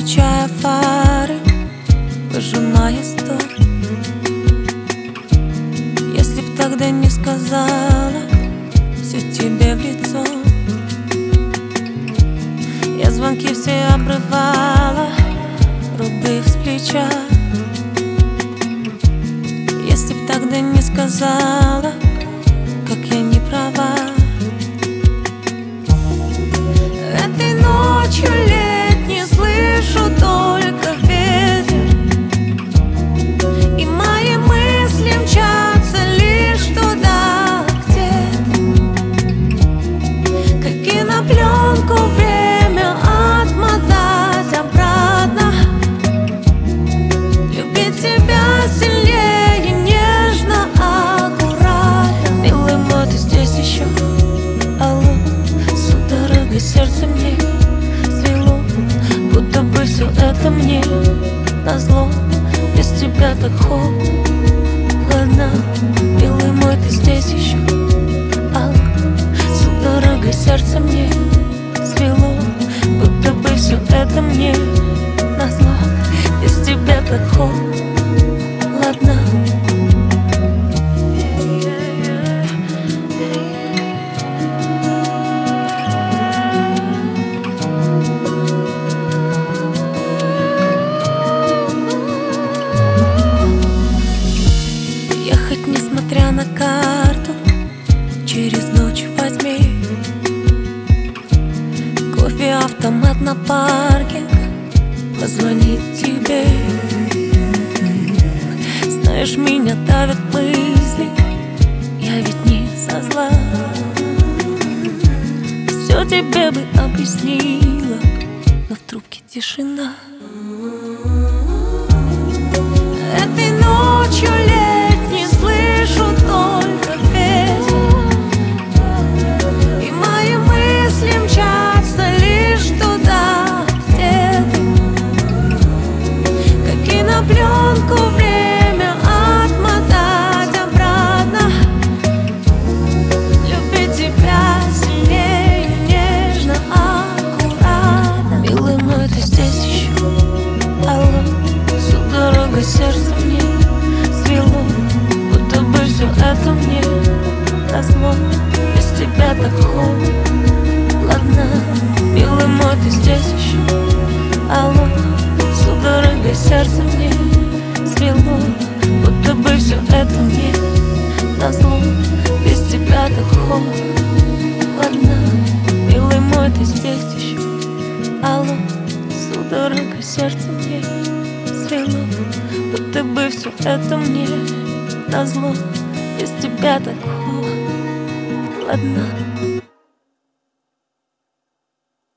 включая фары, выжимая стол. Если б тогда не сказала все тебе в лицо, я звонки все обрывала, руки с плеча. Если б тогда не сказала, как я не права. Этой ночью летней слышу только ветер, и мои мысли мчатся лишь туда, где-то, как кинопленку время отмотать обратно. Любить тебя сильнее, нежно, аккуратно. Милый мой, ты здесь еще? Алло, судорогой сердце мне свело, будто бы все это мне назло. Без тебя так холодно. Милый мой, ты здесь еще? Алло, судорогой сердце мне свело, будто бы все это мне назло. Без тебя так холодно. Ехать несмотря на карту, через ночь возьми кофе, автомат на паркинг, позвонить тебе. Знаешь, меня давят мысли, я ведь не со зла. Все тебе бы объяснила, но в трубке тишина. Этой ночью летней слышу только ветер, и мои мысли мчатся лишь туда, где-то, как кинопленку время отмотать обратно. Любить тебя сильнее, нежно, аккуратно. Милый мой, ты здесь еще? Алло, судорогой сердце мне свело, будто бы все это мне назло. Без тебя так холодно. Милый мой, ты здесь еще? Алло, судорогой сердце мне свело, будто бы все это мне назло. Без тебя так холодно. Милый мой, ты здесь еще? Алло, судорогой сердце мне свело, будто бы все это мне назло. Без тебя так холодно.